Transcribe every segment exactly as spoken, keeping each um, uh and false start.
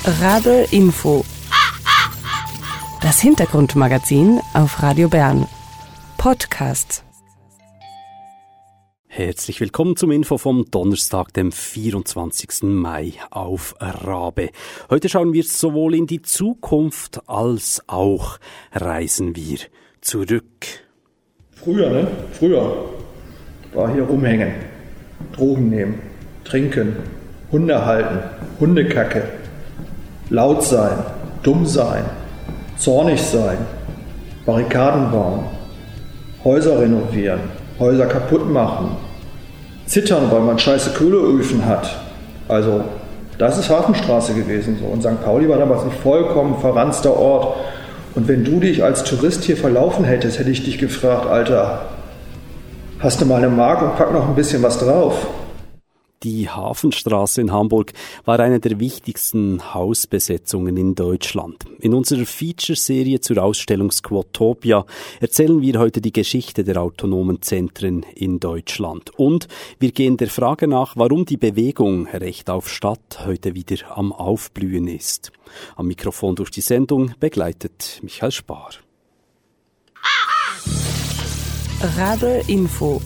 Rabe Info. Das Hintergrundmagazin auf Radio Bern. Podcast. Herzlich willkommen zum Info vom Donnerstag, dem vierundzwanzigsten Mai auf Rabe. Heute schauen wir sowohl in die Zukunft als auch reisen wir zurück. Früher, ne? Früher war hier rumhängen, Drogen nehmen, trinken, Hunde halten, Hundekacke, laut sein, dumm sein, zornig sein, Barrikaden bauen, Häuser renovieren, Häuser kaputt machen, zittern, weil man scheiße Kohleöfen hat. Also, das ist Hafenstraße gewesen so. Und Sankt Pauli war damals ein vollkommen verranzter Ort. Und wenn du dich als Tourist hier verlaufen hättest, hätte ich dich gefragt, Alter, hast du mal eine Mark und pack noch ein bisschen was drauf? Die Hafenstraße in Hamburg war eine der wichtigsten Hausbesetzungen in Deutschland. In unserer Feature-Serie zur Ausstellung Squatopia erzählen wir heute die Geschichte der autonomen Zentren in Deutschland. Und wir gehen der Frage nach, warum die Bewegung Recht auf Stadt heute wieder am Aufblühen ist. Am Mikrofon durch die Sendung begleitet Michael Spar. Rabe Info.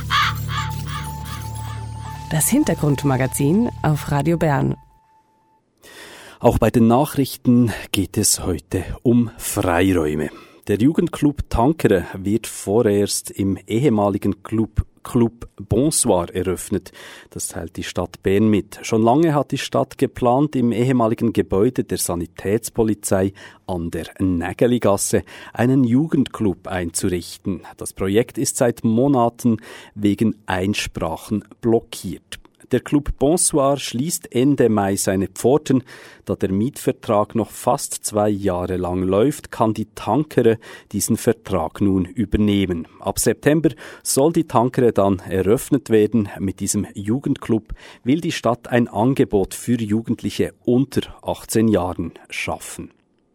Das Hintergrundmagazin auf Radio Bern. Auch bei den Nachrichten geht es heute um Freiräume. Der Jugendclub Tankere wird vorerst im ehemaligen Club Club Bonsoir eröffnet. Das teilt die Stadt Bern mit. Schon lange hat die Stadt geplant, im ehemaligen Gebäude der Sanitätspolizei an der Nägeligasse einen Jugendclub einzurichten. Das Projekt ist seit Monaten wegen Einsprachen blockiert. Der Club Bonsoir schließt Ende Mai seine Pforten. Da der Mietvertrag noch fast zwei Jahre lang läuft, kann die Tankere diesen Vertrag nun übernehmen. Ab September soll die Tankere dann eröffnet werden. Mit diesem Jugendclub will die Stadt ein Angebot für Jugendliche unter achtzehn Jahren schaffen.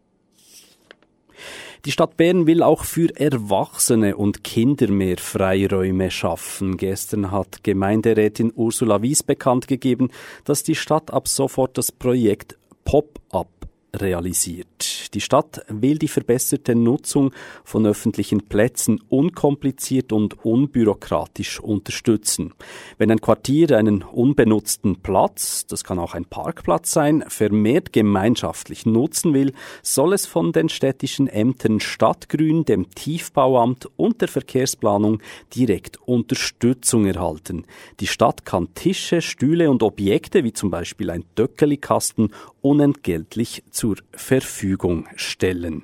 Die Stadt Bern will auch für Erwachsene und Kinder mehr Freiräume schaffen. Gestern hat Gemeinderätin Ursula Wies bekannt gegeben, dass die Stadt ab sofort das Projekt Pop-up realisiert. Die Stadt will die verbesserte Nutzung von öffentlichen Plätzen unkompliziert und unbürokratisch unterstützen. Wenn ein Quartier einen unbenutzten Platz, das kann auch ein Parkplatz sein, vermehrt gemeinschaftlich nutzen will, soll es von den städtischen Ämtern Stadtgrün, dem Tiefbauamt und der Verkehrsplanung direkt Unterstützung erhalten. Die Stadt kann Tische, Stühle und Objekte, wie zum Beispiel ein Döckelikasten, unentgeltlich zur Verfügung stellen.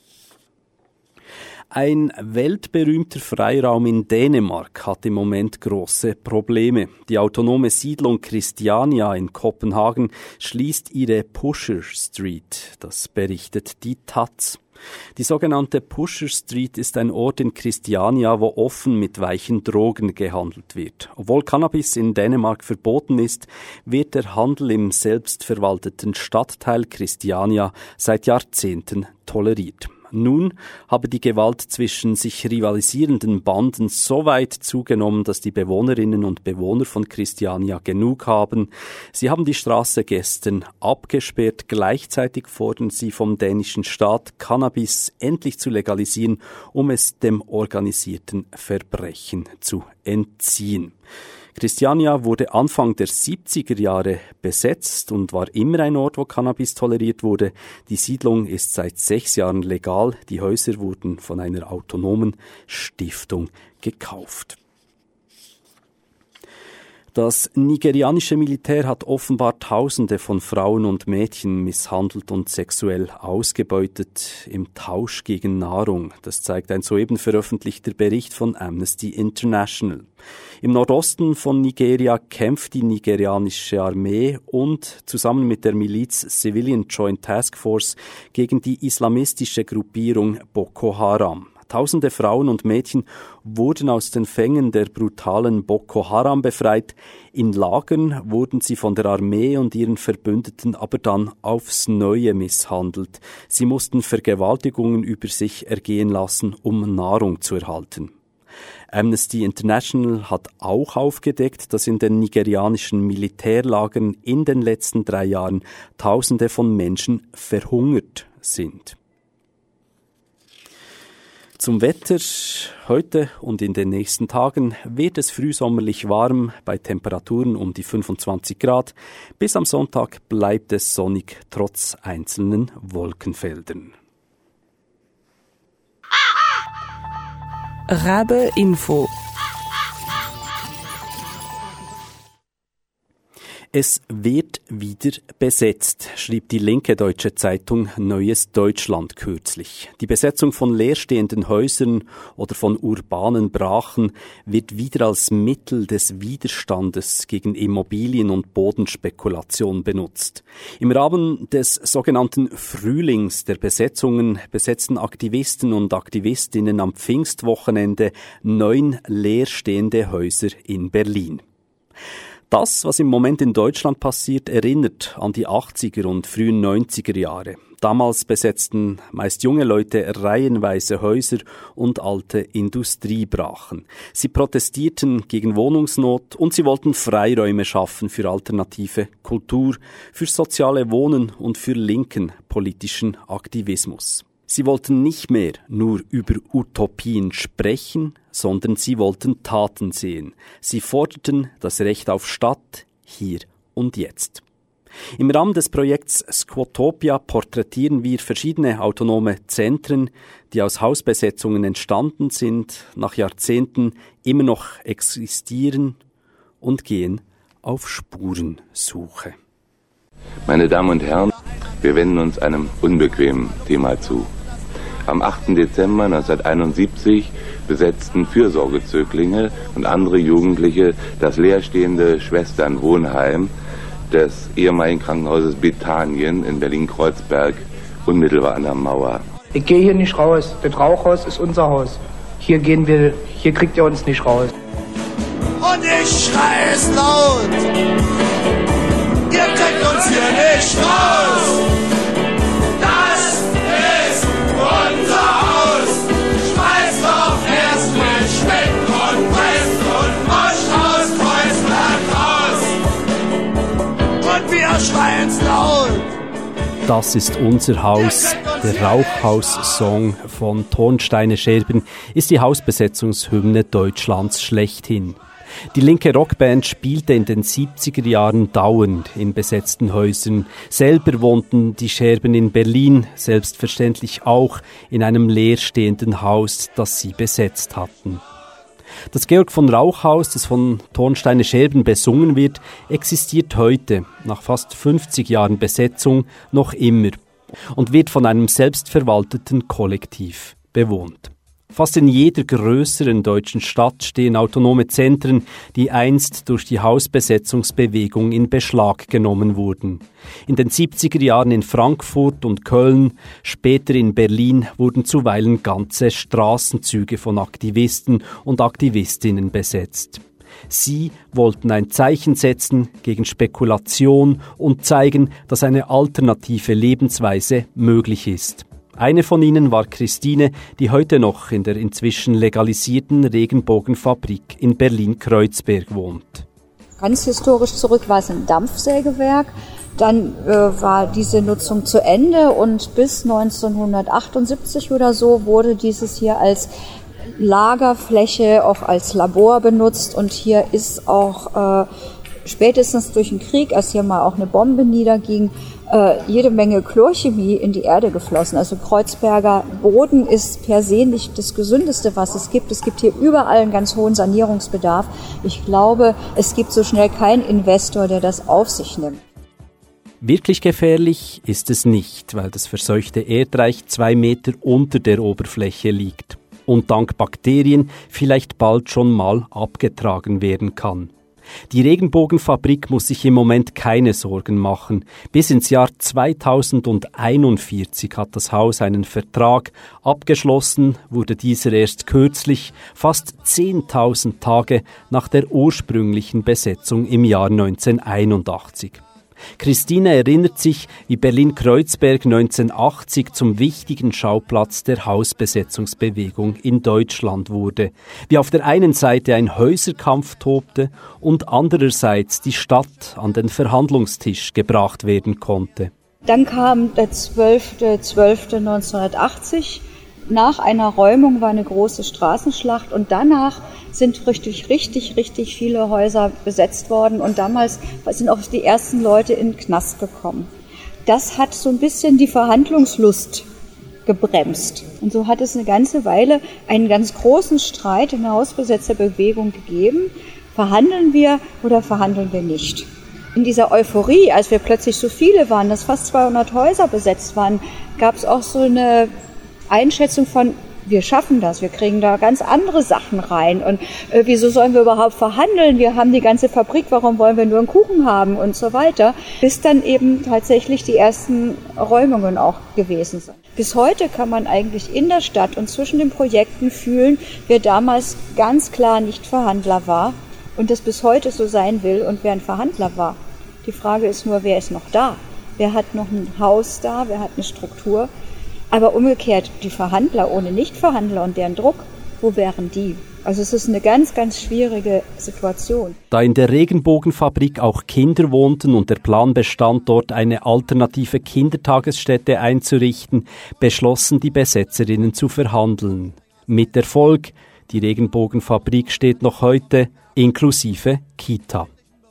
Ein weltberühmter Freiraum in Dänemark hat im Moment große Probleme. Die autonome Siedlung Christiania in Kopenhagen schließt ihre Pusher Street. Das berichtet die Taz. Die sogenannte Pusher Street ist ein Ort in Christiania, wo offen mit weichen Drogen gehandelt wird. Obwohl Cannabis in Dänemark verboten ist, wird der Handel im selbstverwalteten Stadtteil Christiania seit Jahrzehnten toleriert. Nun habe die Gewalt zwischen sich rivalisierenden Banden so weit zugenommen, dass die Bewohnerinnen und Bewohner von Christiania genug haben. Sie haben die Straße gestern abgesperrt. Gleichzeitig fordern sie vom dänischen Staat, Cannabis endlich zu legalisieren, um es dem organisierten Verbrechen zu entziehen. Christiania wurde Anfang der siebziger Jahre besetzt und war immer ein Ort, wo Cannabis toleriert wurde. Die Siedlung ist seit sechs Jahren legal. Die Häuser wurden von einer autonomen Stiftung gekauft. Das nigerianische Militär hat offenbar Tausende von Frauen und Mädchen misshandelt und sexuell ausgebeutet im Tausch gegen Nahrung. Das zeigt ein soeben veröffentlichter Bericht von Amnesty International. Im Nordosten von Nigeria kämpft die nigerianische Armee und zusammen mit der Miliz Civilian Joint Task Force gegen die islamistische Gruppierung Boko Haram. Tausende Frauen und Mädchen wurden aus den Fängen der brutalen Boko Haram befreit. In Lagern wurden sie von der Armee und ihren Verbündeten aber dann aufs Neue misshandelt. Sie mussten Vergewaltigungen über sich ergehen lassen, um Nahrung zu erhalten. Amnesty International hat auch aufgedeckt, dass in den nigerianischen Militärlagern in den letzten drei Jahren Tausende von Menschen verhungert sind. Zum Wetter. Heute und in den nächsten Tagen wird es frühsommerlich warm bei Temperaturen um die fünfundzwanzig Grad. Bis am Sonntag bleibt es sonnig trotz einzelnen Wolkenfeldern. Rabe Info. Es wird wieder besetzt, schrieb die linke Deutsche Zeitung Neues Deutschland kürzlich. Die Besetzung von leerstehenden Häusern oder von urbanen Brachen wird wieder als Mittel des Widerstandes gegen Immobilien- und Bodenspekulation benutzt. Im Rahmen des sogenannten Frühlings der Besetzungen besetzten Aktivisten und Aktivistinnen am Pfingstwochenende neun leerstehende Häuser in Berlin. Das, was im Moment in Deutschland passiert, erinnert an die achtziger und frühen neunziger Jahre. Damals besetzten meist junge Leute reihenweise Häuser und alte Industriebrachen. Sie protestierten gegen Wohnungsnot und sie wollten Freiräume schaffen für alternative Kultur, für soziale Wohnen und für linken politischen Aktivismus. Sie wollten nicht mehr nur über Utopien sprechen, sondern sie wollten Taten sehen. Sie forderten das Recht auf Stadt, hier und jetzt. Im Rahmen des Projekts Squatopia porträtieren wir verschiedene autonome Zentren, die aus Hausbesetzungen entstanden sind, nach Jahrzehnten immer noch existieren und gehen auf Spurensuche. Meine Damen und Herren, wir wenden uns einem unbequemen Thema zu. Am achten Dezember neunzehnhunderteinundsiebzig besetzten Fürsorgezöglinge und andere Jugendliche das leerstehende Schwesternwohnheim des ehemaligen Krankenhauses Bethanien in Berlin-Kreuzberg, unmittelbar an der Mauer. Ich gehe hier nicht raus. Das Rauchhaus ist unser Haus. Hier gehen wir, hier kriegt ihr uns nicht raus. Und ich schrei es laut. Ihr kriegt uns hier nicht raus. Das ist unser Haus. Schmeißt doch erst mit Schmidt und Brest und Mosch aus Kreuzberg raus. Und wir schreien's laut. Das ist unser Haus. Der Rauchhaus-Song von Tornsteine Scherben ist die Hausbesetzungshymne Deutschlands schlechthin. Die linke Rockband spielte in den siebziger Jahren dauernd in besetzten Häusern. Selber wohnten die Scherben in Berlin, selbstverständlich auch in einem leerstehenden Haus, das sie besetzt hatten. Das Georg von Rauchhaus, das von Tornsteine Scherben besungen wird, existiert heute, nach fast fünfzig Jahren Besetzung, noch immer und wird von einem selbstverwalteten Kollektiv bewohnt. Fast in jeder größeren deutschen Stadt stehen autonome Zentren, die einst durch die Hausbesetzungsbewegung in Beschlag genommen wurden. In den siebziger Jahren in Frankfurt und Köln, später in Berlin wurden zuweilen ganze Straßenzüge von Aktivisten und Aktivistinnen besetzt. Sie wollten ein Zeichen setzen gegen Spekulation und zeigen, dass eine alternative Lebensweise möglich ist. Eine von ihnen war Christine, die heute noch in der inzwischen legalisierten Regenbogenfabrik in Berlin-Kreuzberg wohnt. Ganz historisch zurück war es ein Dampfsägewerk. Dann äh, war diese Nutzung zu Ende und bis neunzehnhundertachtundsiebzig oder so wurde dieses hier als Lagerfläche, auch als Labor benutzt. Und hier ist auch äh, spätestens durch den Krieg, als hier mal auch eine Bombe niederging, äh, jede Menge Chlorchemie in die Erde geflossen. Also Kreuzberger Boden ist per se nicht das Gesündeste, was es gibt. Es gibt hier überall einen ganz hohen Sanierungsbedarf. Ich glaube, es gibt so schnell keinen Investor, der das auf sich nimmt. Wirklich gefährlich ist es nicht, weil das verseuchte Erdreich zwei Meter unter der Oberfläche liegt und dank Bakterien vielleicht bald schon mal abgetragen werden kann. Die Regenbogenfabrik muss sich im Moment keine Sorgen machen. Bis ins Jahr zweitausendeinundvierzig hat das Haus einen Vertrag. Abgeschlossen wurde dieser erst kürzlich, fast zehntausend Tage nach der ursprünglichen Besetzung im Jahr neunzehnhunderteinundachtzig. Christine erinnert sich, wie Berlin-Kreuzberg neunzehnhundertachtzig zum wichtigen Schauplatz der Hausbesetzungsbewegung in Deutschland wurde. Wie auf der einen Seite ein Häuserkampf tobte und andererseits die Stadt an den Verhandlungstisch gebracht werden konnte. Dann kam der zwölfter zwölfter neunzehnhundertachtzig. Nach einer Räumung war eine große Straßenschlacht und danach sind richtig, richtig, richtig viele Häuser besetzt worden und damals sind auch die ersten Leute in den Knast gekommen. Das hat so ein bisschen die Verhandlungslust gebremst. Und so hat es eine ganze Weile einen ganz großen Streit in der Hausbesetzerbewegung gegeben. Verhandeln wir oder verhandeln wir nicht? In dieser Euphorie, als wir plötzlich so viele waren, dass fast zweihundert Häuser besetzt waren, gab es auch so eine Einschätzung von, wir schaffen das, wir kriegen da ganz andere Sachen rein und äh, wieso sollen wir überhaupt verhandeln, wir haben die ganze Fabrik, warum wollen wir nur einen Kuchen haben und so weiter, bis dann eben tatsächlich die ersten Räumungen auch gewesen sind. Bis heute kann man eigentlich in der Stadt und zwischen den Projekten fühlen, wer damals ganz klar nicht Verhandler war und das bis heute so sein will und wer ein Verhandler war. Die Frage ist nur, wer ist noch da? Wer hat noch ein Haus da, wer hat eine Struktur? Aber umgekehrt, die Verhandler ohne Nichtverhandler und deren Druck, wo wären die? Also es ist eine ganz, ganz schwierige Situation. Da in der Regenbogenfabrik auch Kinder wohnten und der Plan bestand, dort eine alternative Kindertagesstätte einzurichten, beschlossen die Besetzerinnen zu verhandeln. Mit Erfolg, die Regenbogenfabrik steht noch heute, inklusive Kita.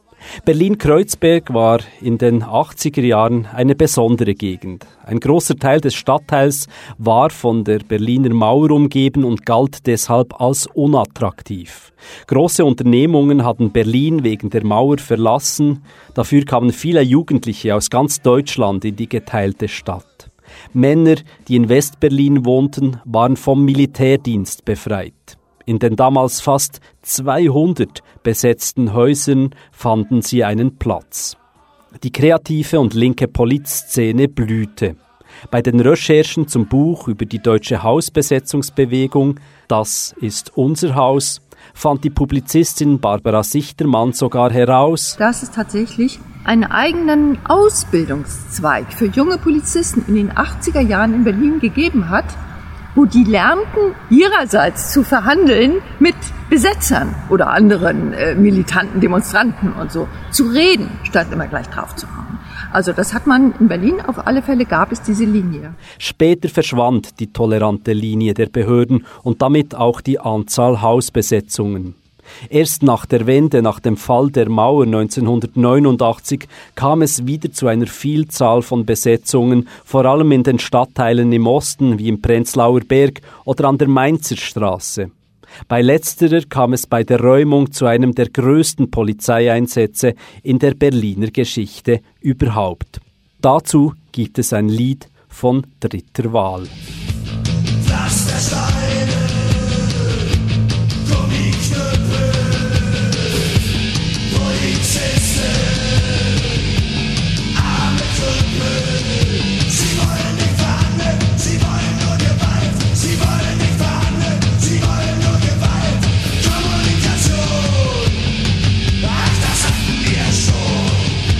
Berlin-Kreuzberg war in den achtziger Jahren eine besondere Gegend. Ein großer Teil des Stadtteils war von der Berliner Mauer umgeben und galt deshalb als unattraktiv. Große Unternehmungen hatten Berlin wegen der Mauer verlassen. Dafür kamen viele Jugendliche aus ganz Deutschland in die geteilte Stadt. Männer, die in Westberlin wohnten, waren vom Militärdienst befreit. In den damals fast zweihundert besetzten Häusern fanden sie einen Platz. Die kreative und linke Polizszene blühte. Bei den Recherchen zum Buch über die deutsche Hausbesetzungsbewegung »Das ist unser Haus« fand die Publizistin Barbara Sichtermann sogar heraus, dass es tatsächlich einen eigenen Ausbildungszweig für junge Polizisten in den achtziger Jahren in Berlin gegeben hat, wo die lernten, ihrerseits zu verhandeln mit Besetzern oder anderen äh, militanten Demonstranten und so, zu reden, statt immer gleich drauf zu hauen. Also das hat man in Berlin, auf alle Fälle gab es diese Linie. Später verschwand die tolerante Linie der Behörden und damit auch die Anzahl Hausbesetzungen. Erst nach der Wende, nach dem Fall der Mauer neunzehnhundertneunundachtzig, kam es wieder zu einer Vielzahl von Besetzungen, vor allem in den Stadtteilen im Osten, wie im Prenzlauer Berg oder an der Mainzer Straße. Bei letzterer kam es bei der Räumung zu einem der größten Polizeieinsätze in der Berliner Geschichte überhaupt. Dazu gibt es ein Lied von dritter Wahl. Pflastersteine, Gummiknüppel, Polizisten, arme Krüppel. Sie wollen nicht verhandeln, sie wollen nur Gewalt. Sie wollen nicht verhandeln, sie wollen nur Gewalt. Kommunikation, ach, das hatten wir schon.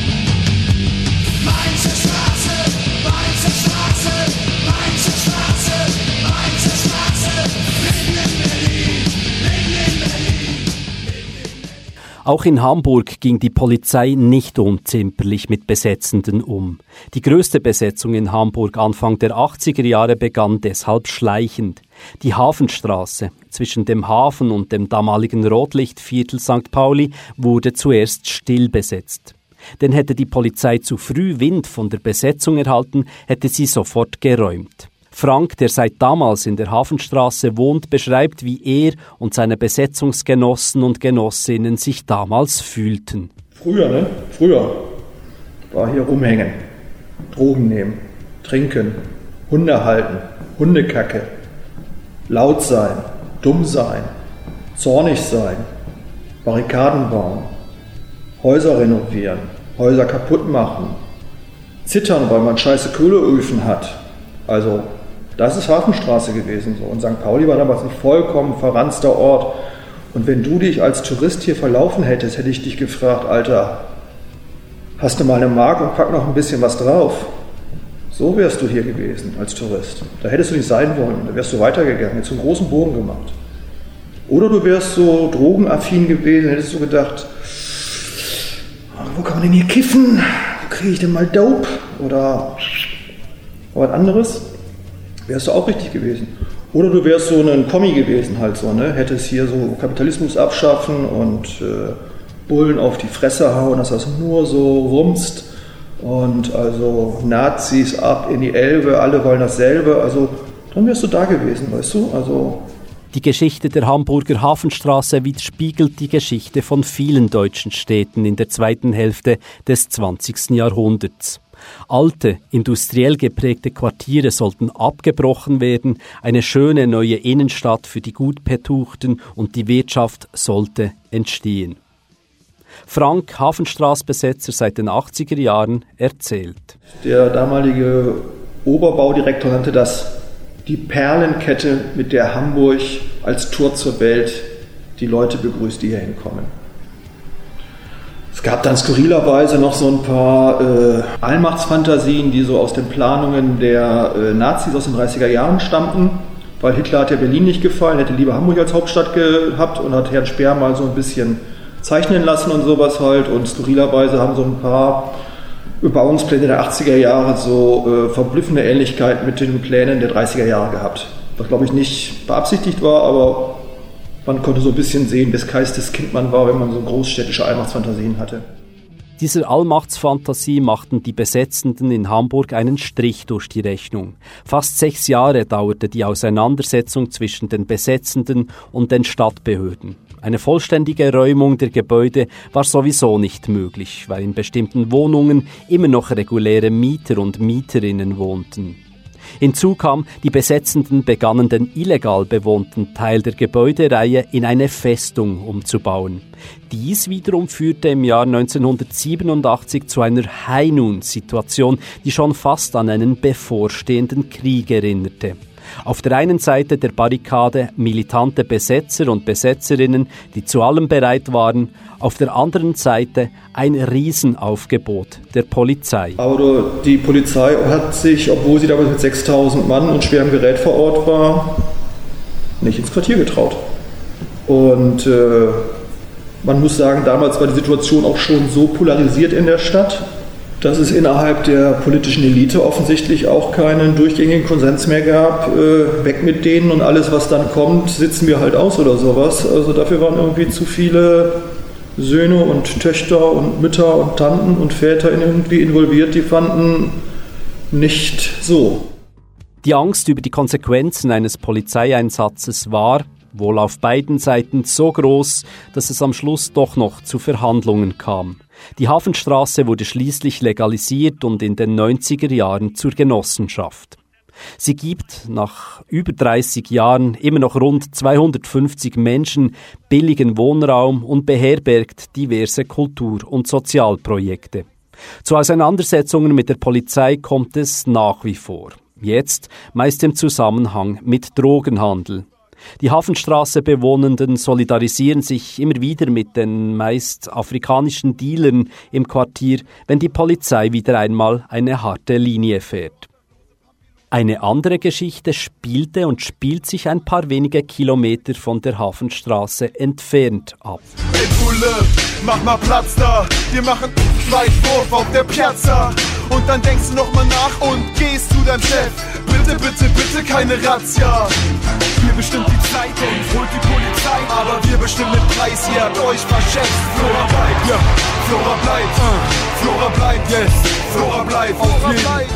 Mainzer Straße, Mainzer Straße, Mainzer Straße, Mainzer Straße, mitten in Berlin, mitten in Berlin. Auch in Hamburg ging die Polizei nicht unzimperlich mit Besetzenden um. Die größte Besetzung in Hamburg Anfang der achtziger Jahre begann deshalb schleichend. Die Hafenstraße zwischen dem Hafen und dem damaligen Rotlichtviertel Sankt Pauli wurde zuerst still besetzt. Denn hätte die Polizei zu früh Wind von der Besetzung erhalten, hätte sie sofort geräumt. Frank, der seit damals in der Hafenstraße wohnt, beschreibt, wie er und seine Besetzungsgenossen und Genossinnen sich damals fühlten. Früher, ne? Früher war hier rumhängen, Drogen nehmen, trinken, Hunde halten, Hundekacke, laut sein, dumm sein, zornig sein, Barrikaden bauen, Häuser renovieren, Häuser kaputt machen, zittern, weil man scheiße Kohleöfen hat. Also das ist Hafenstraße gewesen so. Und Sankt Pauli war damals ein vollkommen verranzter Ort. Und wenn du dich als Tourist hier verlaufen hättest, hätte ich dich gefragt, Alter, hast du mal eine Mark und pack noch ein bisschen was drauf. So wärst du hier gewesen als Tourist. Da hättest du nicht sein wollen, da wärst du weitergegangen, hättest du einen großen Bogen gemacht. Oder du wärst so drogenaffin gewesen, hättest du gedacht, wo kann man denn hier kiffen? Wo kriege ich denn mal Dope? Oder was anderes? Wärst du auch richtig gewesen. Oder du wärst so ein Kommi gewesen halt so, ne? Hättest hier so Kapitalismus abschaffen und äh, Bullen auf die Fresse hauen, dass das nur so rumst. Und also Nazis ab in die Elbe, alle wollen dasselbe. Also dann wärst du da gewesen, weißt du? Also die Geschichte der Hamburger Hafenstraße widerspiegelt die Geschichte von vielen deutschen Städten in der zweiten Hälfte des zwanzigsten Jahrhunderts. Alte, industriell geprägte Quartiere sollten abgebrochen werden, eine schöne neue Innenstadt für die gut Betuchten und die Wirtschaft sollte entstehen. Frank, Hafenstraßbesetzer seit den achtziger Jahren, erzählt. Der damalige Oberbaudirektor nannte das die Perlenkette, mit der Hamburg als Tor zur Welt die Leute begrüßt, die hier hinkommen. Es gab dann skurrilerweise noch so ein paar äh, Allmachtsfantasien, die so aus den Planungen der äh, Nazis aus den dreißiger Jahren stammten, weil Hitler hat ja Berlin nicht gefallen, hätte lieber Hamburg als Hauptstadt gehabt und hat Herrn Speer mal so ein bisschen zeichnen lassen und sowas halt. Und skurrilerweise haben so ein paar Bebauungspläne der achtziger Jahre so äh, verblüffende Ähnlichkeit mit den Plänen der dreißiger Jahre gehabt. Was, glaube ich, nicht beabsichtigt war, aber man konnte so ein bisschen sehen, wes Geistes Kind man war, wenn man so großstädtische Allmachtsfantasien hatte. Dieser Allmachtsfantasie machten die Besetzenden in Hamburg einen Strich durch die Rechnung. Fast sechs Jahre dauerte die Auseinandersetzung zwischen den Besetzenden und den Stadtbehörden. Eine vollständige Räumung der Gebäude war sowieso nicht möglich, weil in bestimmten Wohnungen immer noch reguläre Mieter und Mieterinnen wohnten. Hinzu kam, die Besetzenden begannen den illegal bewohnten Teil der Gebäudereihe in eine Festung umzubauen. Dies wiederum führte im Jahr neunzehnhundertsiebenundachtzig zu einer High-Noon-Situation, die schon fast an einen bevorstehenden Krieg erinnerte. Auf der einen Seite der Barrikade militante Besetzer und Besetzerinnen, die zu allem bereit waren, auf der anderen Seite ein Riesenaufgebot der Polizei. Aber die Polizei hat sich, obwohl sie damals mit sechstausend Mann und schwerem Gerät vor Ort war, nicht ins Quartier getraut. Und äh, man muss sagen, damals war die Situation auch schon so polarisiert in der Stadt, dass es innerhalb der politischen Elite offensichtlich auch keinen durchgängigen Konsens mehr gab, äh, weg mit denen und alles, was dann kommt, sitzen wir halt aus oder sowas. Also dafür waren irgendwie zu viele Söhne und Töchter und Mütter und Tanten und Väter irgendwie involviert, die fanden nicht so. Die Angst über die Konsequenzen eines Polizeieinsatzes war wohl auf beiden Seiten so groß, dass es am Schluss doch noch zu Verhandlungen kam. Die Hafenstraße wurde schließlich legalisiert und in den neunziger Jahren zur Genossenschaft. Sie gibt nach über dreißig Jahren immer noch rund zweihundertfünfzig Menschen billigen Wohnraum und beherbergt diverse Kultur- und Sozialprojekte. Zu Auseinandersetzungen mit der Polizei kommt es nach wie vor. Jetzt meist im Zusammenhang mit Drogenhandel. Die Hafenstraße-Bewohnenden solidarisieren sich immer wieder mit den meist afrikanischen Dealern im Quartier, wenn die Polizei wieder einmal eine harte Linie fährt. Eine andere Geschichte spielte und spielt sich ein paar wenige Kilometer von der Hafenstraße entfernt ab. Hey Bulle, mach mal Platz da, wir machen Weitwurf auf der Piazza. Und dann denkst du nochmal nach und gehst zu deinem Chef. Bitte, bitte, bitte keine Razzia. Wir bestimmt die Zeit und holt die Polizei. Aber wir bestimmen den Preis, ihr habt euch verschätzt. Flora bleibt, ja, Flora bleibt, uh, Flora bleibt, yes, Flora bleibt, auf jeden Fall.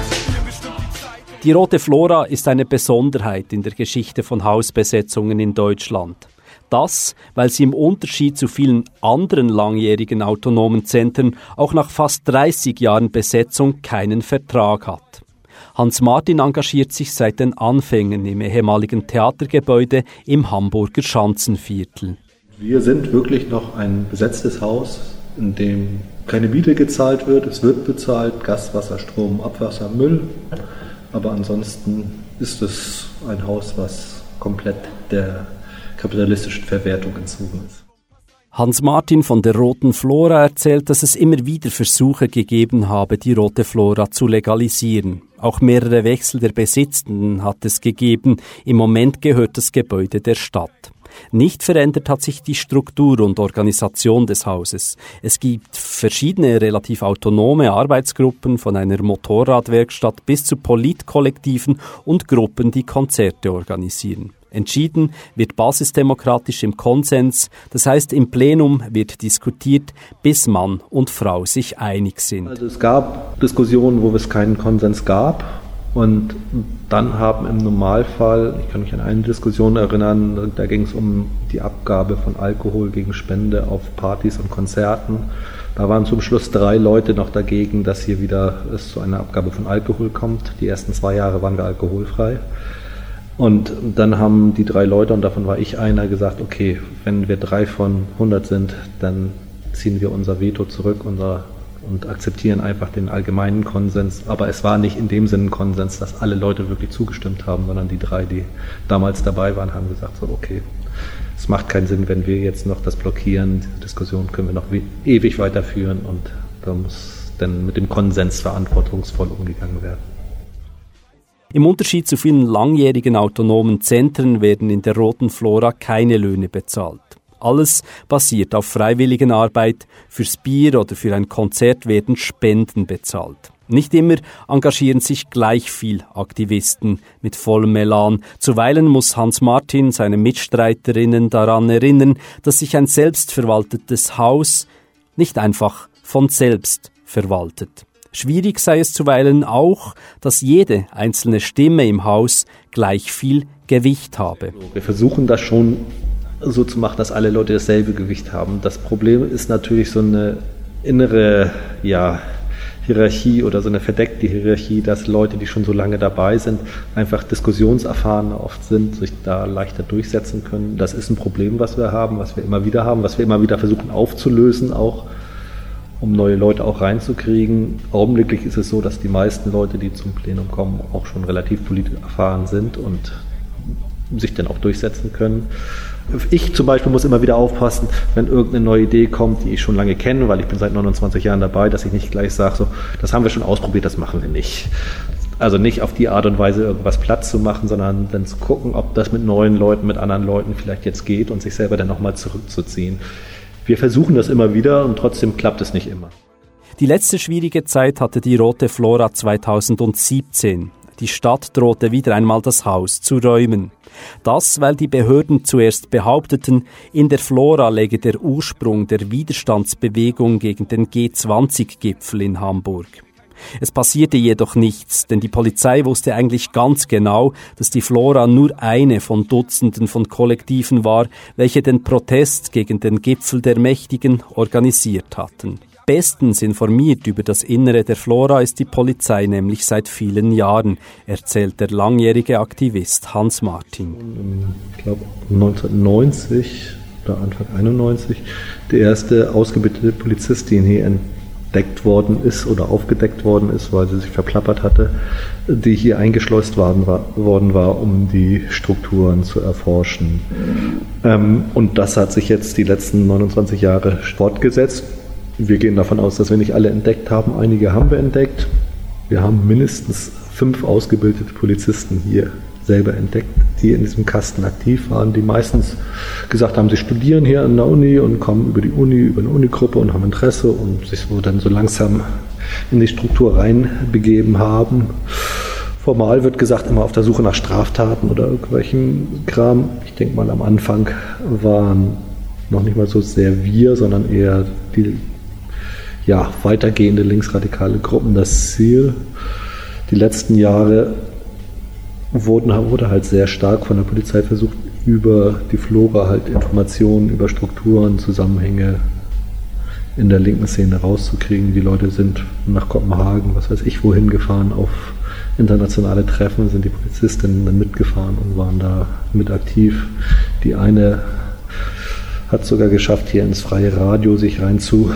Die Rote Flora ist eine Besonderheit in der Geschichte von Hausbesetzungen in Deutschland. Das, weil sie im Unterschied zu vielen anderen langjährigen autonomen Zentren auch nach fast dreißig Jahren Besetzung keinen Vertrag hat. Hans Martin engagiert sich seit den Anfängen im ehemaligen Theatergebäude im Hamburger Schanzenviertel. Wir sind wirklich noch ein besetztes Haus, in dem keine Miete gezahlt wird. Es wird bezahlt, Gas, Wasser, Strom, Abwasser, Müll. Aber ansonsten ist es ein Haus, was komplett der kapitalistischen Verwertung entzogen ist. Hans-Martin von der Roten Flora erzählt, dass es immer wieder Versuche gegeben habe, die Rote Flora zu legalisieren. Auch mehrere Wechsel der Besitzenden hat es gegeben. Im Moment gehört das Gebäude der Stadt. Nicht verändert hat sich die Struktur und Organisation des Hauses. Es gibt verschiedene relativ autonome Arbeitsgruppen, von einer Motorradwerkstatt bis zu Politkollektiven und Gruppen, die Konzerte organisieren. Entschieden wird basisdemokratisch im Konsens, das heißt im Plenum wird diskutiert, bis Mann und Frau sich einig sind. Also es gab Diskussionen, wo es keinen Konsens gab, und dann haben im Normalfall, ich kann mich an eine Diskussion erinnern, da ging es um die Abgabe von Alkohol gegen Spende auf Partys und Konzerten. Da waren zum Schluss drei Leute noch dagegen, dass hier wieder es zu einer Abgabe von Alkohol kommt. Die ersten zwei Jahre waren wir alkoholfrei. Und dann haben die drei Leute, und davon war ich einer, gesagt, okay, wenn wir drei von hundert sind, dann ziehen wir unser Veto zurück unser, und akzeptieren einfach den allgemeinen Konsens. Aber es war nicht in dem Sinne ein Konsens, dass alle Leute wirklich zugestimmt haben, sondern die drei, die damals dabei waren, haben gesagt, so okay, es macht keinen Sinn, wenn wir jetzt noch das blockieren. Die Diskussion können wir noch ewig weiterführen, und da muss dann mit dem Konsens verantwortungsvoll umgegangen werden. Im Unterschied zu vielen langjährigen autonomen Zentren werden in der Roten Flora keine Löhne bezahlt. Alles basiert auf Freiwilligenarbeit. Fürs Bier oder für ein Konzert werden Spenden bezahlt. Nicht immer engagieren sich gleich viel Aktivisten mit vollem Elan. Zuweilen muss Hans-Martin seine Mitstreiterinnen daran erinnern, dass sich ein selbstverwaltetes Haus nicht einfach von selbst verwaltet. Schwierig sei es zuweilen auch, dass jede einzelne Stimme im Haus gleich viel Gewicht habe. Wir versuchen das schon so zu machen, dass alle Leute dasselbe Gewicht haben. Das Problem ist natürlich so eine innere ja, Hierarchie oder so eine verdeckte Hierarchie, dass Leute, die schon so lange dabei sind, einfach diskussionserfahrener oft sind, sich da leichter durchsetzen können. Das ist ein Problem, was wir haben, was wir immer wieder haben, was wir immer wieder versuchen aufzulösen auch, um neue Leute auch reinzukriegen. Augenblicklich ist es so, dass die meisten Leute, die zum Plenum kommen, auch schon relativ politisch erfahren sind und sich dann auch durchsetzen können. Ich zum Beispiel muss immer wieder aufpassen, wenn irgendeine neue Idee kommt, die ich schon lange kenne, weil ich bin seit neunundzwanzig Jahren dabei, dass ich nicht gleich sage, so, das haben wir schon ausprobiert, das machen wir nicht. Also nicht auf die Art und Weise irgendwas Platz zu machen, sondern dann zu gucken, ob das mit neuen Leuten, mit anderen Leuten vielleicht jetzt geht und sich selber dann nochmal zurückzuziehen. Wir versuchen das immer wieder und trotzdem klappt es nicht immer. Die letzte schwierige Zeit hatte die Rote Flora zweitausendsiebzehn. Die Stadt drohte wieder einmal das Haus zu räumen. Das, weil die Behörden zuerst behaupteten, in der Flora läge der Ursprung der Widerstandsbewegung gegen den G zwanzig Gipfel in Hamburg. Es passierte jedoch nichts, denn die Polizei wusste eigentlich ganz genau, dass die Flora nur eine von Dutzenden von Kollektiven war, welche den Protest gegen den Gipfel der Mächtigen organisiert hatten. Bestens informiert über das Innere der Flora ist die Polizei nämlich seit vielen Jahren, erzählt der langjährige Aktivist Hans-Martin. Ich glaube neunzehnhundertneunzig oder Anfang einundneunzig der erste ausgebildete Polizist, den hier entdeckt worden ist oder aufgedeckt worden ist, weil sie sich verplappert hatte, die hier eingeschleust worden war, worden war um die Strukturen zu erforschen. Ähm, und das hat sich jetzt die letzten neunundzwanzig Jahre fortgesetzt. Wir gehen davon aus, dass wir nicht alle entdeckt haben. Einige haben wir entdeckt. Wir haben mindestens fünf ausgebildete Polizisten hier selber entdeckt, die in diesem Kasten aktiv waren, die meistens gesagt haben, sie studieren hier an der Uni und kommen über die Uni, über eine Unigruppe und haben Interesse und sich so dann so langsam in die Struktur reinbegeben haben. Formal wird gesagt, immer auf der Suche nach Straftaten oder irgendwelchen Kram. Ich denke mal, am Anfang waren noch nicht mal so sehr wir, sondern eher die ja, weitergehende linksradikale Gruppen das Ziel. Die letzten Jahre wurden, wurde halt sehr stark von der Polizei versucht, über die Flora halt Informationen über Strukturen, Zusammenhänge in der linken Szene rauszukriegen. Die Leute sind nach Kopenhagen, was weiß ich, wohin gefahren, auf internationale Treffen, sind die Polizistinnen dann mitgefahren und waren da mit aktiv. Die eine hat sogar geschafft, hier ins freie Radio sich reinzuzecken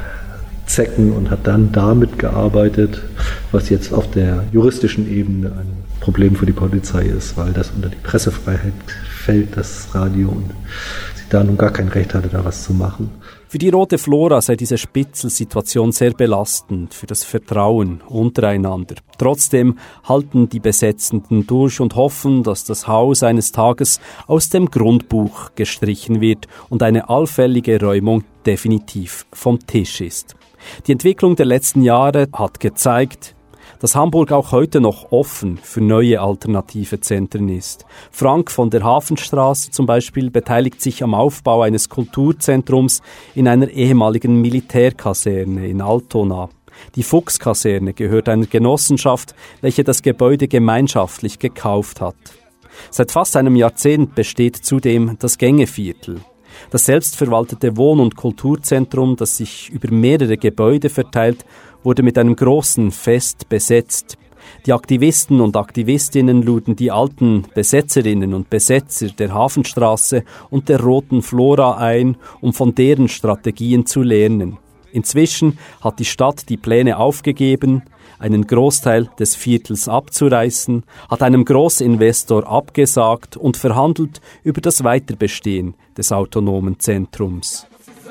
und hat dann damit gearbeitet, was jetzt auf der juristischen Ebene ein Problem für die Polizei ist, weil das unter die Pressefreiheit fällt, das Radio, und sie da nun gar kein Recht hatte, da was zu machen. Für die Rote Flora sei diese Spitzelsituation sehr belastend für das Vertrauen untereinander. Trotzdem halten die Besetzenden durch und hoffen, dass das Haus eines Tages aus dem Grundbuch gestrichen wird und eine allfällige Räumung definitiv vom Tisch ist. Die Entwicklung der letzten Jahre hat gezeigt, dass Hamburg auch heute noch offen für neue alternative Zentren ist. Frank von der Hafenstraße zum Beispiel beteiligt sich am Aufbau eines Kulturzentrums in einer ehemaligen Militärkaserne in Altona. Die Fuchskaserne gehört einer Genossenschaft, welche das Gebäude gemeinschaftlich gekauft hat. Seit fast einem Jahrzehnt besteht zudem das Gängeviertel. Das selbstverwaltete Wohn- und Kulturzentrum, das sich über mehrere Gebäude verteilt, wurde mit einem großen Fest besetzt. Die Aktivisten und Aktivistinnen luden die alten Besetzerinnen und Besetzer der Hafenstraße und der Roten Flora ein, um von deren Strategien zu lernen. Inzwischen hat die Stadt die Pläne aufgegeben, einen Großteil des Viertels abzureißen, hat einem Großinvestor abgesagt und verhandelt über das Weiterbestehen des autonomen Zentrums.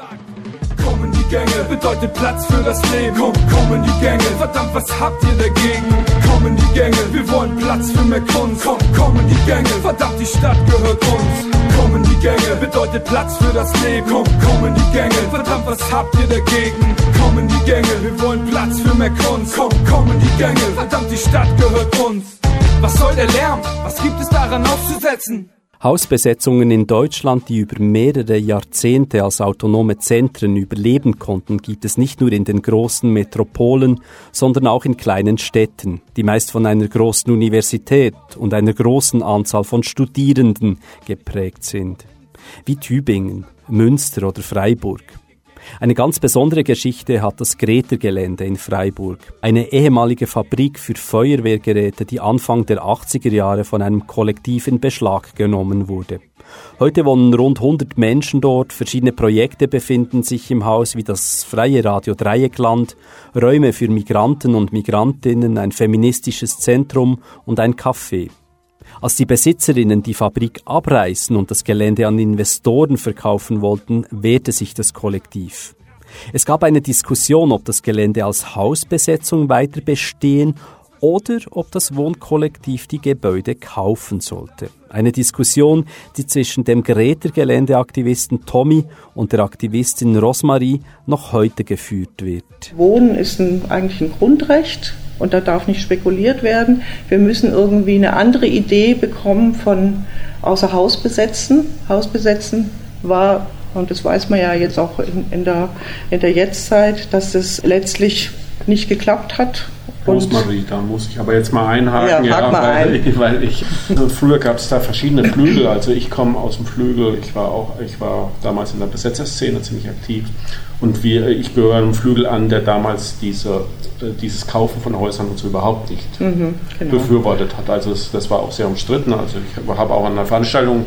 Kommen die Gänge, bedeutet Platz für das Leben. Komm, kommen die Gänge, verdammt, was habt ihr dagegen? Kommen die Gänge, wir wollen Platz für mehr Kunst. Komm, kommen die Gänge, verdammt, die Stadt gehört uns. Kommen die Gänge, bedeutet Platz für das Leben. Komm, kommen die Gänge, verdammt, was habt ihr dagegen? Kommen die Gänge, wir wollen Platz für mehr Kunst. Komm, kommen die Gänge, verdammt, die Stadt gehört uns. Was soll der Lärm? Was gibt es daran auszusetzen? Hausbesetzungen in Deutschland, die über mehrere Jahrzehnte als autonome Zentren überleben konnten, gibt es nicht nur in den großen Metropolen, sondern auch in kleinen Städten, die meist von einer großen Universität und einer großen Anzahl von Studierenden geprägt sind. Wie Tübingen, Münster oder Freiburg. Eine ganz besondere Geschichte hat das Greta-Gelände in Freiburg. Eine ehemalige Fabrik für Feuerwehrgeräte, die Anfang der achtziger Jahre von einem Kollektiv in Beschlag genommen wurde. Heute wohnen rund hundert Menschen dort, verschiedene Projekte befinden sich im Haus, wie das Freie Radio Dreieckland, Räume für Migranten und Migrantinnen, ein feministisches Zentrum und ein Café. Als die Besitzerinnen die Fabrik abreißen und das Gelände an Investoren verkaufen wollten, wehrte sich das Kollektiv. Es gab eine Diskussion, ob das Gelände als Hausbesetzung weiter bestehen oder ob das Wohnkollektiv die Gebäude kaufen sollte. Eine Diskussion, die zwischen dem Greta-Gelände-Aktivisten Tommy und der Aktivistin Rosmarie noch heute geführt wird. Wohnen ist ein, eigentlich ein Grundrecht. Und da darf nicht spekuliert werden. Wir müssen irgendwie eine andere Idee bekommen von außer Haus besetzen. Haus besetzen war, und das weiß man ja jetzt auch in, in, der, in der Jetztzeit, dass es letztlich nicht geklappt hat. Rosmarie, da muss ich aber jetzt mal einhaken, ja, ja, mal weil, ein. ich, weil ich, also früher gab es da verschiedene Flügel, also ich komme aus dem Flügel, ich war auch, ich war damals in der Besetzerszene ziemlich aktiv und wir, ich gehöre einem Flügel an, der damals diese, dieses Kaufen von Häusern und so überhaupt nicht mhm, genau. befürwortet hat, also das, das war auch sehr umstritten, also ich habe auch an einer Veranstaltung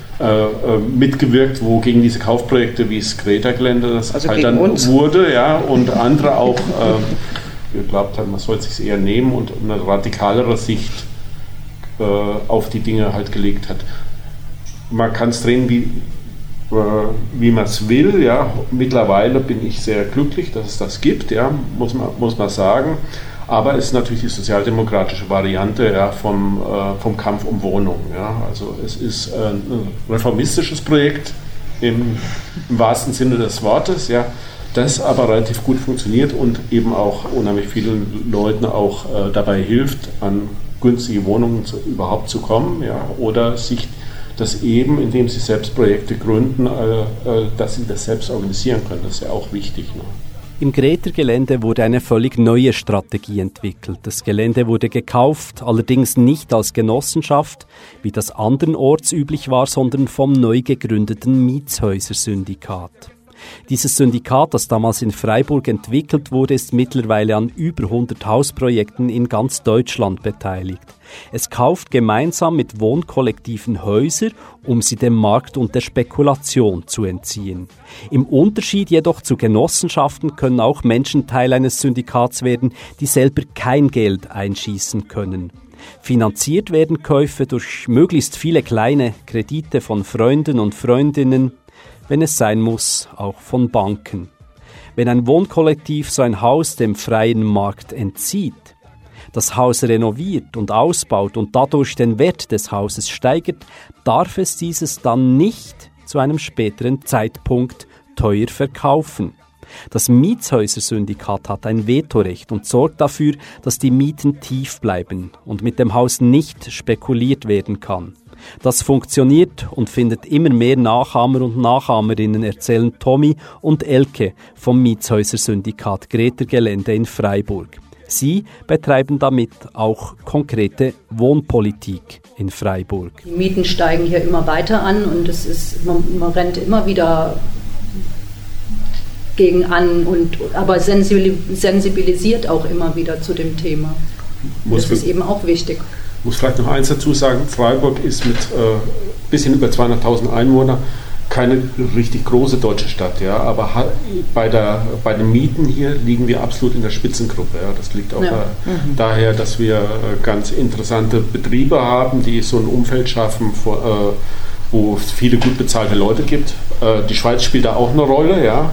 äh, mitgewirkt, wo gegen diese Kaufprojekte wie das Greta-Gelände das also halt dann uns. wurde, ja, und andere auch äh, geglaubt haben, man sollte es sich eher nehmen und eine radikalere Sicht äh, auf die Dinge halt gelegt hat. Man kann es drehen, wie, äh, wie man es will. Ja. Mittlerweile bin ich sehr glücklich, dass es das gibt, ja, muss man, muss man sagen. Aber es ist natürlich die sozialdemokratische Variante ja, vom, äh, vom Kampf um Wohnungen. Ja. Also es ist ein reformistisches Projekt im, im wahrsten Sinne des Wortes, ja. Das aber relativ gut funktioniert und eben auch unheimlich vielen Leuten auch äh, dabei hilft, an günstige Wohnungen zu, überhaupt zu kommen, ja, oder sich das eben, indem sie selbst Projekte gründen, äh, äh, dass sie das selbst organisieren können. Das ist ja auch wichtig. Ne? Im Greta-Gelände wurde eine völlig neue Strategie entwickelt. Das Gelände wurde gekauft, allerdings nicht als Genossenschaft, wie das andernorts üblich war, sondern vom neu gegründeten Mietshäuser-Syndikat. Dieses Syndikat, das damals in Freiburg entwickelt wurde, ist mittlerweile an über hundert Hausprojekten in ganz Deutschland beteiligt. Es kauft gemeinsam mit Wohnkollektiven Häuser, um sie dem Markt und der Spekulation zu entziehen. Im Unterschied jedoch zu Genossenschaften können auch Menschen Teil eines Syndikats werden, die selber kein Geld einschießen können. Finanziert werden Käufe durch möglichst viele kleine Kredite von Freunden und Freundinnen. wenn es sein muss, auch von Banken. Wenn ein Wohnkollektiv so ein Haus dem freien Markt entzieht, das Haus renoviert und ausbaut und dadurch den Wert des Hauses steigert, darf es dieses dann nicht zu einem späteren Zeitpunkt teuer verkaufen. Das Mietshäuser-Syndikat hat ein Vetorecht und sorgt dafür, dass die Mieten tief bleiben und mit dem Haus nicht spekuliert werden kann. Das funktioniert und findet immer mehr Nachahmer und Nachahmerinnen, erzählen Tommy und Elke vom Mietshäuser-Syndikat Greta Gelände in Freiburg. Sie betreiben damit auch konkrete Wohnpolitik in Freiburg. Die Mieten steigen hier immer weiter an und es ist, man, man rennt immer wieder gegen an, und, aber sensibilisiert auch immer wieder zu dem Thema. Muss das ist eben auch wichtig. Ich muss vielleicht noch eins dazu sagen, Freiburg ist mit äh, bisschen über zweihunderttausend Einwohnern keine richtig große deutsche Stadt, ja, aber ha- bei, der, bei den Mieten hier liegen wir absolut in der Spitzengruppe. Ja. Das liegt auch ja. da, mhm. daher, dass wir äh, ganz interessante Betriebe haben, die so ein Umfeld schaffen, vor, äh, wo es viele gut bezahlte Leute gibt. Äh, die Schweiz spielt da auch eine Rolle, ja,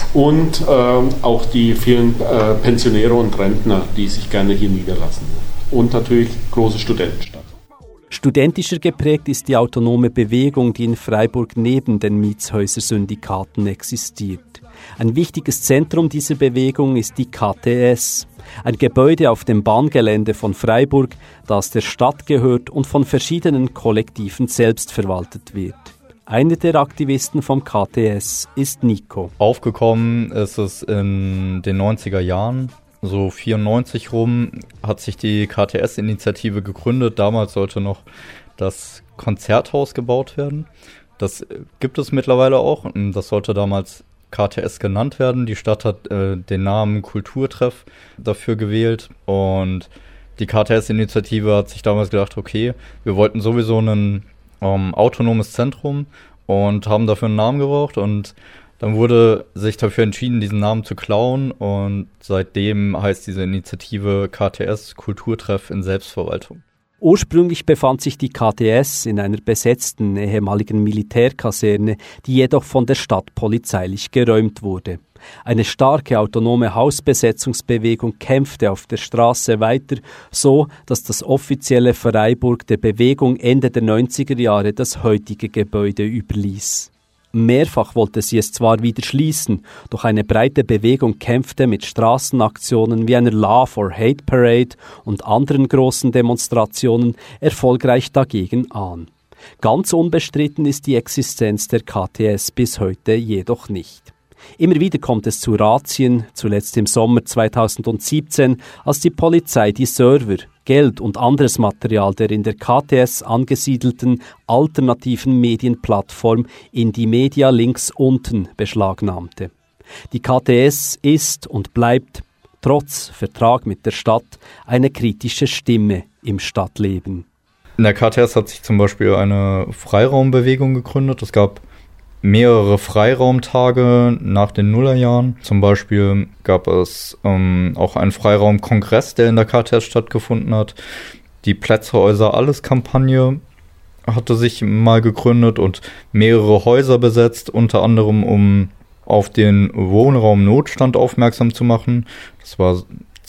und äh, auch die vielen äh, Pensionäre und Rentner, die sich gerne hier niederlassen. Und natürlich große Studentenstadt. Studentischer geprägt ist die autonome Bewegung, die in Freiburg neben den Mietshäuser-Syndikaten existiert. Ein wichtiges Zentrum dieser Bewegung ist die K T S, ein Gebäude auf dem Bahngelände von Freiburg, das der Stadt gehört und von verschiedenen Kollektiven selbst verwaltet wird. Einer der Aktivisten vom K T S ist Nico. Aufgekommen ist es in den neunziger Jahren. So vierundneunzig rum hat sich die K T S-Initiative gegründet. Damals sollte noch das Konzerthaus gebaut werden. Das gibt es mittlerweile auch. Das sollte damals K T S genannt werden. Die Stadt hat äh, den Namen Kulturtreff dafür gewählt. Und die K T S-Initiative hat sich damals gedacht, okay, wir wollten sowieso ein ähm, autonomes Zentrum und haben dafür einen Namen gebraucht. Und dann wurde sich dafür entschieden, diesen Namen zu klauen, und seitdem heißt diese Initiative K T S Kulturtreff in Selbstverwaltung. Ursprünglich befand sich die K T S in einer besetzten ehemaligen Militärkaserne, die jedoch von der Stadt polizeilich geräumt wurde. Eine starke autonome Hausbesetzungsbewegung kämpfte auf der Straße weiter, so dass das offizielle Freiburg der Bewegung Ende der neunziger Jahre das heutige Gebäude überließ. Mehrfach wollte sie es zwar wieder schließen, doch eine breite Bewegung kämpfte mit Straßenaktionen wie einer Love or Hate Parade und anderen großen Demonstrationen erfolgreich dagegen an. Ganz unbestritten ist die Existenz der K T S bis heute jedoch nicht. Immer wieder kommt es zu Razzien, zuletzt im Sommer zweitausendsiebzehn, als die Polizei die Server, Geld und anderes Material der in der K T S angesiedelten alternativen Medienplattform Indymedia links unten beschlagnahmte. Die K T S ist und bleibt, trotz Vertrag mit der Stadt, eine kritische Stimme im Stadtleben. In der K T S hat sich zum Beispiel eine Freiraumbewegung gegründet. Es gab mehrere Freiraumtage nach den Nullerjahren. Zum Beispiel gab es ähm, auch einen Freiraumkongress, der in der K T S stattgefunden hat. Die Plätze-Häuser-Alles-Kampagne hatte sich mal gegründet und mehrere Häuser besetzt, unter anderem um auf den Wohnraumnotstand aufmerksam zu machen. Das war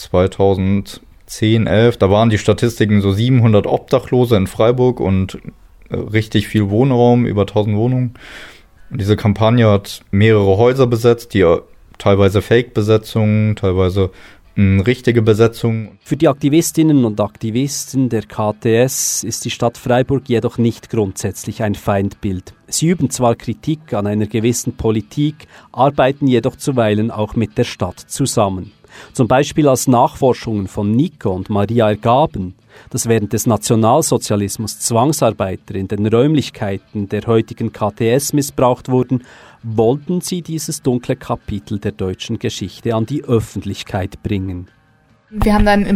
zweitausendzehn, elf. Da waren die Statistiken so siebenhundert Obdachlose in Freiburg und äh, richtig viel Wohnraum, über tausend Wohnungen. Diese Kampagne hat mehrere Häuser besetzt, die teilweise Fake-Besetzungen, teilweise mh, richtige Besetzungen. Für die Aktivistinnen und Aktivisten der K T S ist die Stadt Freiburg jedoch nicht grundsätzlich ein Feindbild. Sie üben zwar Kritik an einer gewissen Politik, arbeiten jedoch zuweilen auch mit der Stadt zusammen. Zum Beispiel als Nachforschungen von Nico und Maria ergaben, dass während des Nationalsozialismus Zwangsarbeiter in den Räumlichkeiten der heutigen K T S missbraucht wurden, wollten sie dieses dunkle Kapitel der deutschen Geschichte an die Öffentlichkeit bringen. Wir haben dann im,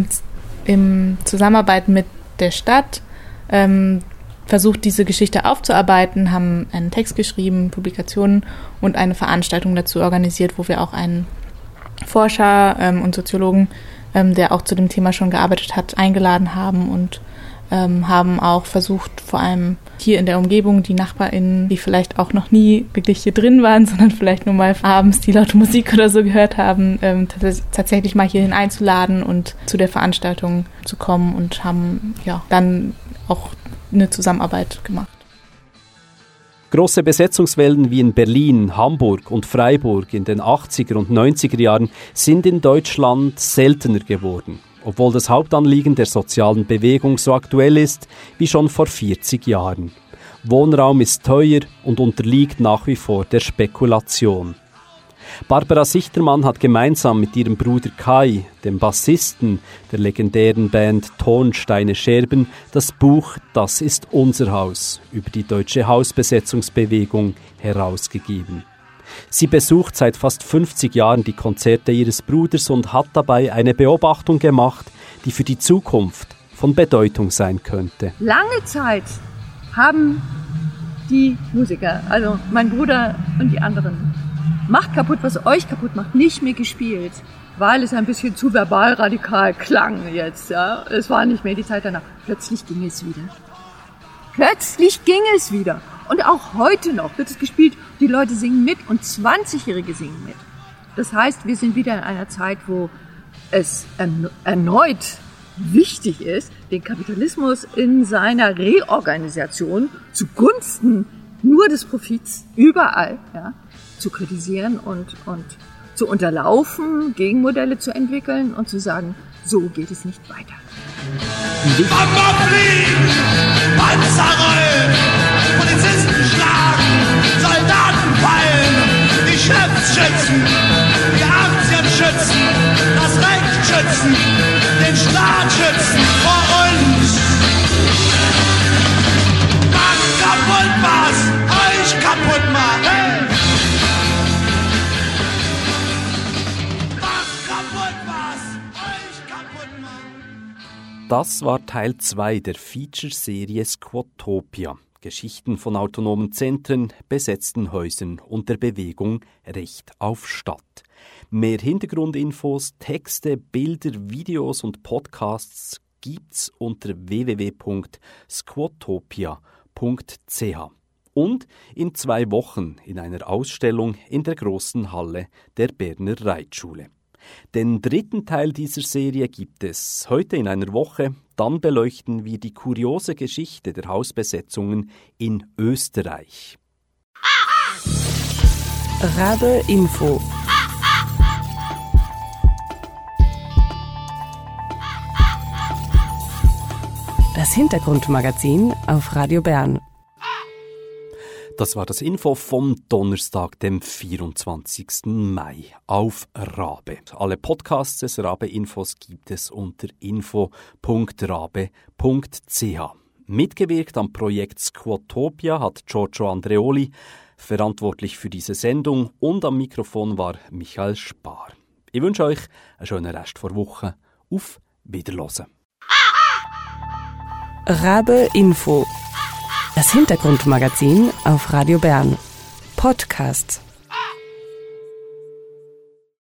im Zusammenarbeit mit der Stadt ähm, versucht, diese Geschichte aufzuarbeiten, haben einen Text geschrieben, Publikationen und eine Veranstaltung dazu organisiert, wo wir auch einen Forscher ähm, und Soziologen, ähm, der auch zu dem Thema schon gearbeitet hat, eingeladen haben und ähm, haben auch versucht, vor allem hier in der Umgebung die NachbarInnen, die vielleicht auch noch nie wirklich hier drin waren, sondern vielleicht nur mal abends die laute Musik oder so gehört haben, ähm, t- tatsächlich mal hierhin einzuladen und zu der Veranstaltung zu kommen und haben ja dann auch eine Zusammenarbeit gemacht. Große Besetzungswellen wie in Berlin, Hamburg und Freiburg in den achtziger und neunziger Jahren sind in Deutschland seltener geworden, obwohl das Hauptanliegen der sozialen Bewegung so aktuell ist wie schon vor vierzig Jahren. Wohnraum ist teuer und unterliegt nach wie vor der Spekulation. Barbara Sichtermann hat gemeinsam mit ihrem Bruder Kai, dem Bassisten der legendären Band Tonsteine Scherben, das Buch »Das ist unser Haus« über die deutsche Hausbesetzungsbewegung herausgegeben. Sie besucht seit fast fünfzig Jahren die Konzerte ihres Bruders und hat dabei eine Beobachtung gemacht, die für die Zukunft von Bedeutung sein könnte. Lange Zeit haben die Musiker, also mein Bruder und die anderen, macht kaputt, was euch kaputt macht, nicht mehr gespielt, weil es ein bisschen zu verbal radikal klang jetzt. Ja? Es war nicht mehr die Zeit danach. Plötzlich ging es wieder. Plötzlich ging es wieder. Und auch heute noch wird es gespielt. Die Leute singen mit und zwanzigjährige singen mit. Das heißt, wir sind wieder in einer Zeit, wo es erneut wichtig ist, den Kapitalismus in seiner Reorganisation zugunsten nur des Profits überall, ja, zu kritisieren und, und zu unterlaufen, Gegenmodelle zu entwickeln und zu sagen, so geht es nicht weiter. Bomber fliegen, Panzer rollen, Polizisten schlagen, Soldaten fallen, die Chefs schützen, die Aktien schützen, das Recht schützen, den Staat schützen vor uns. Macht kaputt, was euch kaputt macht. Das war Teil zwei der Feature-Serie Squadtopia. Geschichten von autonomen Zentren, besetzten Häusern und der Bewegung Recht auf Stadt. Mehr Hintergrundinfos, Texte, Bilder, Videos und Podcasts gibt's unter w w w punkt squadtopia punkt c h und in zwei Wochen in einer Ausstellung in der großen Halle der Berner Reitschule. Den dritten Teil dieser Serie gibt es heute in einer Woche. Dann beleuchten wir die kuriose Geschichte der Hausbesetzungen in Österreich. Rabe Info. Das Hintergrundmagazin auf Radio Bern. Das war das Info vom Donnerstag, dem vierundzwanzigsten Mai auf Rabe. Alle Podcasts des Rabe-Infos gibt es unter info punkt rabe punkt c h. Mitgewirkt am Projekt Squadtopia hat Giorgio Andreoli, verantwortlich für diese Sendung, und am Mikrofon war Michael Spar. Ich wünsche euch einen schönen Rest vor Woche. Auf Wiederhören. Rabe Info. Das Hintergrundmagazin auf Radio Bern. Podcast.